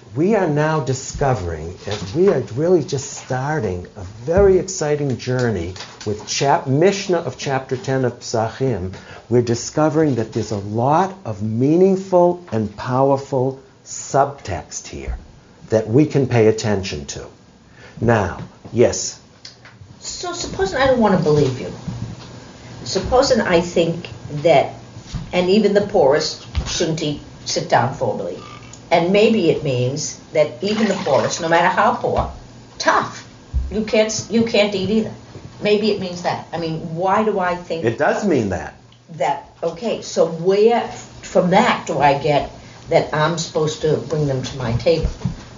we are now discovering, as we are really just starting a very exciting journey with chap- Mishnah of chapter ten of Psachim, we're discovering that there's a lot of meaningful and powerful subtext here that we can pay attention to. Now, yes? So supposing I don't want to believe you. Supposing I think that, and even the poorest shouldn't eat, sit down formally. And maybe it means that even the poorest, no matter how poor, tough. You can't you can't eat either. Maybe it means that. I mean, why do I think It does mean that. that? Okay, so where from that do I get that I'm supposed to bring them to my table?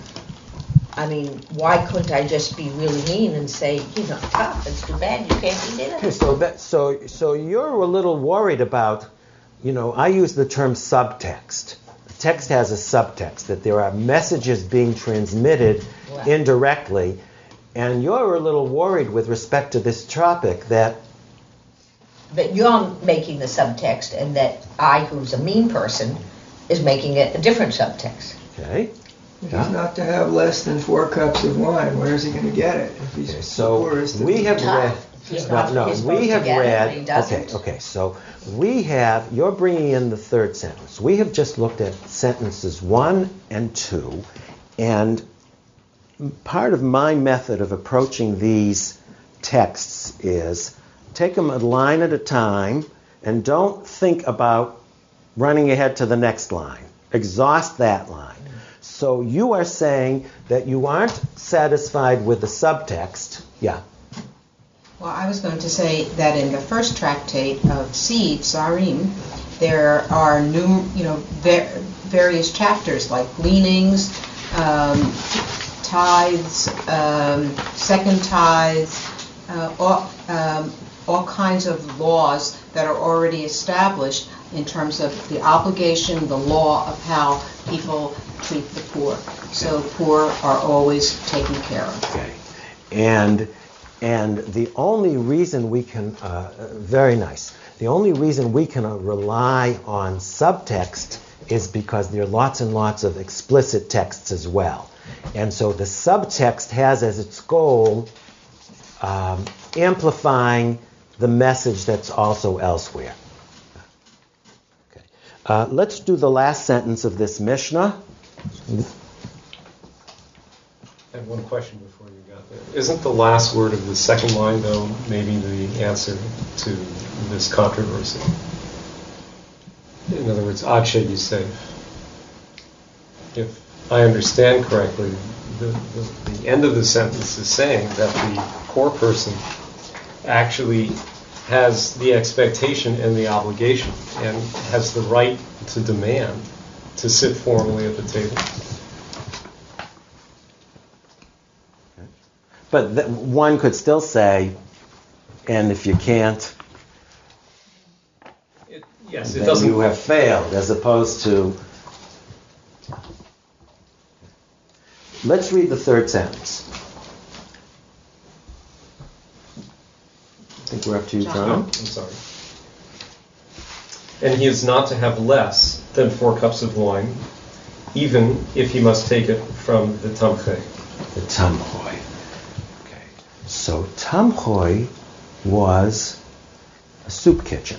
I mean, why couldn't I just be really mean and say, you know, tough, it's too bad, you can't eat it? Okay, so that so so you're a little worried about, you know, I use the term subtext. Text has a subtext, that there are messages being transmitted Wow. indirectly, and you're a little worried with respect to this topic that That you're making the subtext and that I, who's a mean person, is making it a different subtext. okay. If Yeah. he's not to have less than four cups of wine, where is he going to get it? If he's Okay, so poorest of we the have poor? read. He's No, not- no, he's supposed we to have get it, read. but he doesn't. Okay, okay. So we have. You're bringing in the third sentence. We have just looked at sentences one and two, and part of my method of approaching these texts is take them a line at a time, and don't think about running ahead to the next line. Exhaust that line. So you are saying that you aren't satisfied with the subtext. Yeah. Well, I was going to say that in the first tractate of Seed, Sarim, there are new, you know, ver- various chapters like gleanings, um, tithes, um, second tithes, uh, all, um, all kinds of laws that are already established in terms of the obligation, the law of how people treat the poor. So poor are always taken care of. Okay. And and the only reason we can, uh, very nice, the only reason we can uh, rely on subtext is because there are lots and lots of explicit texts as well. And so the subtext has as its goal um, amplifying the message that's also elsewhere. Okay. Uh, let's do the last sentence of this Mishnah. I have one question before you got there. Isn't the last word of the second line, though, maybe the answer to this controversy? In other words, Ad Yisef. If I understand correctly, the, the, the end of the sentence is saying that the poor person actually has the expectation and the obligation and has the right to demand to sit formally at the table. But th- one could still say, and if you can't, It, yes, it then doesn't. you have failed, as opposed to. Let's read the third sentence. I think we're up to you, No, John. I'm sorry. And he is not to have less than four cups of wine, even if he must take it from the tamche. The tamchoi. Okay. So tamchoi was a soup kitchen.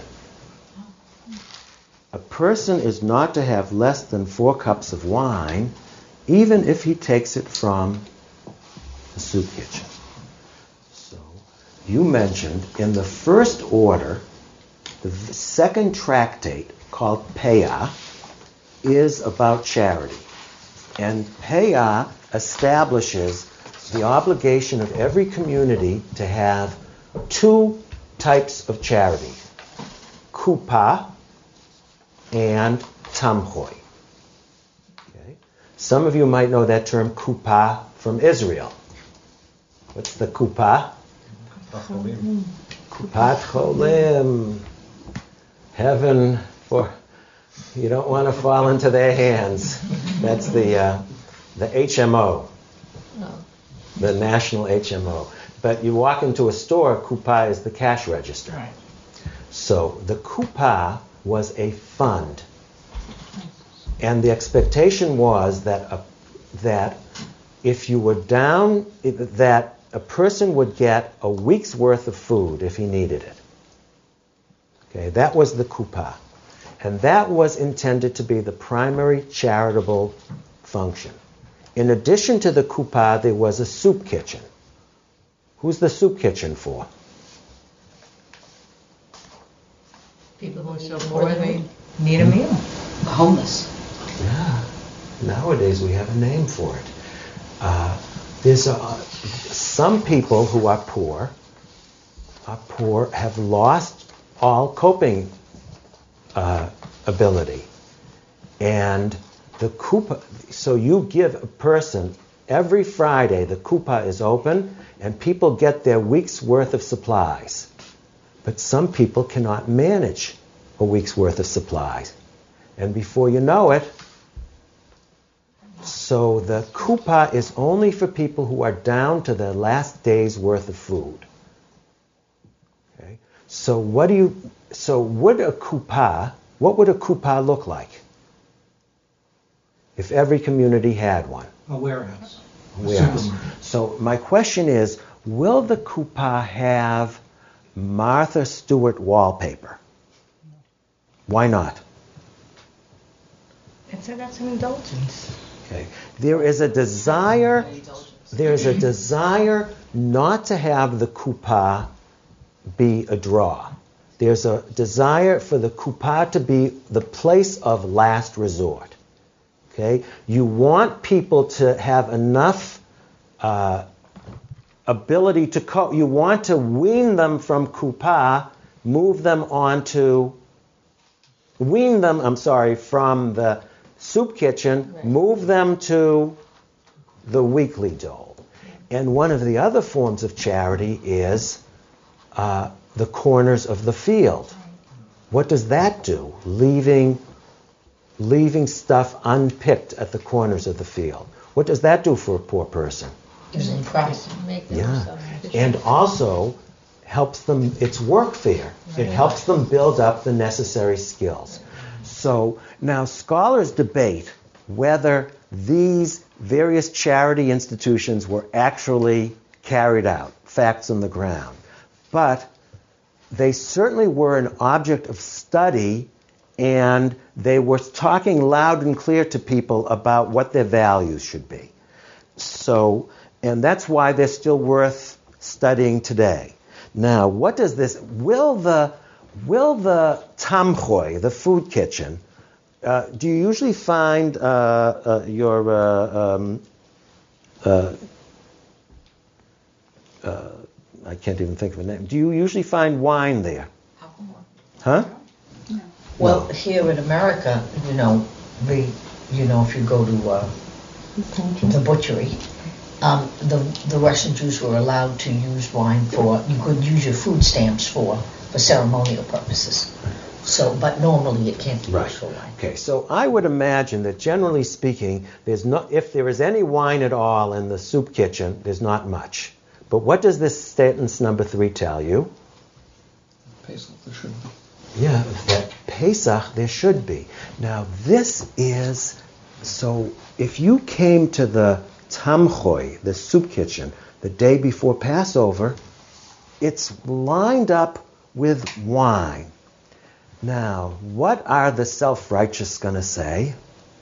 A person is not to have less than four cups of wine, even if he takes it from the soup kitchen. So you mentioned in the first order, the second tractate called Peah is about charity. And Peah establishes the obligation of every community to have two types of charity, kupa and tamchoi. Okay. Some of you might know that term kupa from Israel. What's the kupa? Kupat cholim. Heaven for, you don't want to fall into their hands. That's the uh, the H M O, Oh. the national H M O. But you walk into a store, kupa is the cash register. Right. So the kupa was a fund. And the expectation was that a, that if you were down, that a person would get a week's worth of food if he needed it. Okay, that was the kupah. And that was intended to be the primary charitable function. In addition to the kupah, there was a soup kitchen. Who's the soup kitchen for? People who So need more poor than they need a meal. The homeless. Yeah. Nowadays we have a name for it. Uh, there's a, some people who are poor, are poor, have lost all coping uh, ability. And the kupah, so you give a person, every Friday the kupah is open and people get their week's worth of supplies. But some people cannot manage a week's worth of supplies. And before you know it, so the kupah is only for people who are down to their last day's worth of food. Okay? So what do you, so would a kupah, what would a kupah look like if every community had one? A warehouse. A warehouse. So my question is, will the kupah have Martha Stewart wallpaper? Why not? And so that's an indulgence. Okay. There is a desire, there is a desire not to have the kupah be a draw. There's a desire for the kupah to be the place of last resort. Okay? You want people to have enough uh, ability to cope. You want to wean them from kupah, move them on to, wean them, I'm sorry, from the soup kitchen, right. Move them to the weekly dole. And one of the other forms of charity is uh, the corners of the field. What does that do? Leaving, leaving stuff unpicked at the corners of the field. What does that do for a poor person? Gives them pride. Make them Yeah. self-sufficient. And also helps them, it's workfare. It helps them build up the necessary skills. So now scholars debate whether these various charity institutions were actually carried out, facts on the ground. But they certainly were an object of study, and they were talking loud and clear to people about what their values should be. So, and that's why they're still worth studying today. Now, what does this, will the, will the tamchoy, the food kitchen, Uh, do you usually find uh, uh, your uh, um, uh, uh, I can't even think of a name. Do you usually find wine there? Alcohol. Huh? No. Well, No. here in America, you know, we, you know, if you go to uh, the butchery, um, the the Russian Jews were allowed to use wine for. You could use your food stamps for for ceremonial purposes. So, but normally it can't be Right. used for wine. Okay, so I would imagine that generally speaking, there's no, if there is any wine at all in the soup kitchen, there's not much. But what does this sentence number three tell you? Pesach, there should be. Yeah, that Pesach there should be. Now this is, so if you came to the tamchoy, the soup kitchen, the day before Passover, it's lined up with wine. Now, what are the self-righteous going to say?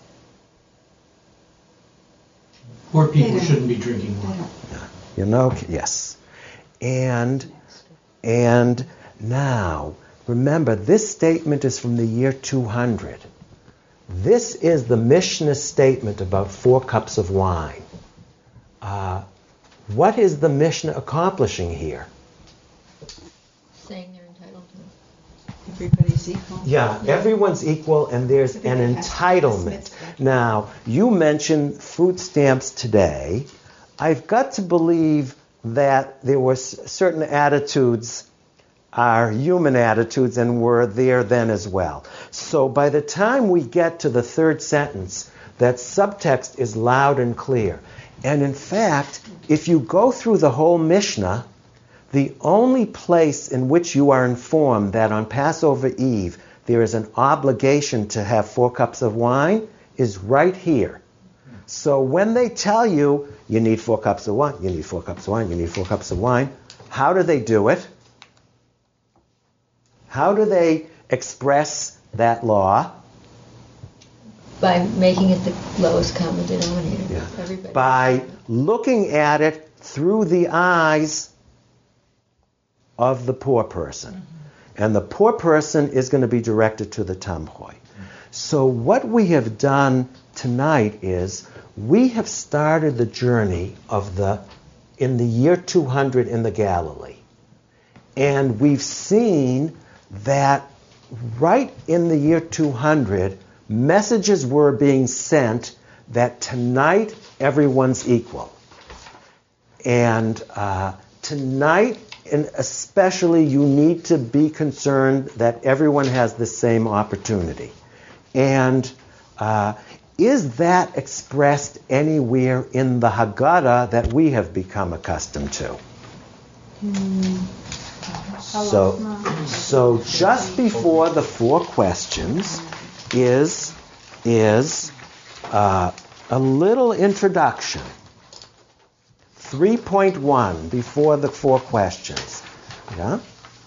Poor people shouldn't be drinking wine. You know, yes. And, and now, remember, this statement is from the year two hundred. This is the Mishnah statement about four cups of wine. Uh, what is the Mishnah accomplishing here? Saying they're entitled to it. Everybody's equal. Yeah, everyone's equal, and there's an entitlement. Now, you mentioned food stamps today. I've got to believe that there were s- certain attitudes, are human attitudes, and were there then as well. So by the time we get to the third sentence, that subtext is loud and clear. And in fact, if you go through the whole Mishnah, the only place in which you are informed that on Passover Eve there is an obligation to have four cups of wine is right here. So when they tell you, you need four cups of wine, you need four cups of wine, you need four cups of wine, how do they do it? How do they express that law? By making it the lowest common denominator. Yeah. Everybody. By looking at it through the eyes of the poor person. Mm-hmm. And the poor person is going to be directed to the tamchoi. Mm-hmm. So what we have done tonight is we have started the journey of the in the year two hundred in the Galilee. And we've seen that right in the year two hundred, messages were being sent that tonight everyone's equal. And uh, tonight, and especially, you need to be concerned that everyone has the same opportunity. And uh, is that expressed anywhere in the Haggadah that we have become accustomed to? Mm. So, so just before the four questions is is uh, a little introduction. three point one before the four questions. Yeah?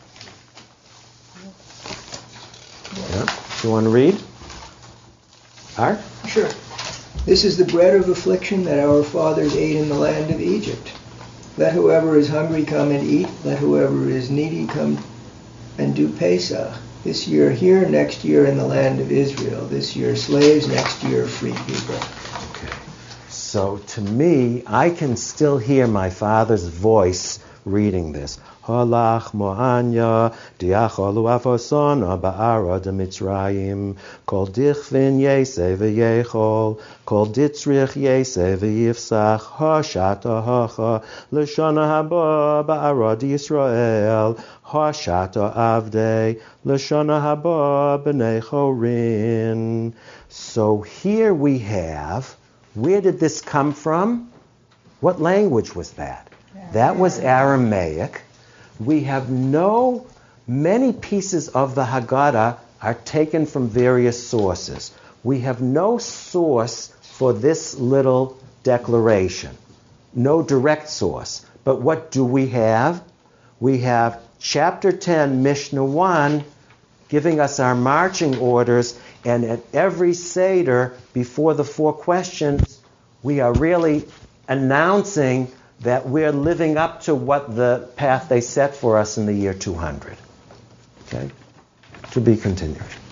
Yeah? You want to read? Art? Sure. This is the bread of affliction that our fathers ate in the land of Egypt. Let whoever is hungry come and eat. Let whoever is needy come and do Pesach. This year here, next year in the land of Israel. This year slaves, next year free people. Okay. So to me, I can still hear my father's voice reading this. Halach mo'anya diacholu afosona ba'ara de Mitzrayim kol dichvin yeseh v'yechol kol ditzrich yeseh v'yifsach hashata hacha l'shana haba ba'ara de Yisrael hashata avdei l'shana haba b'nei chorin. So here we have, where did this come from? What language was that? That was Aramaic. We have no, many pieces of the Haggadah are taken from various sources. We have no source for this little declaration, no direct source. But what do we have? We have chapter ten, Mishnah one, giving us our marching orders, and at every Seder, before the four questions, we are really announcing that we're living up to what the path they set for us in the year two hundred. Okay? To be continued.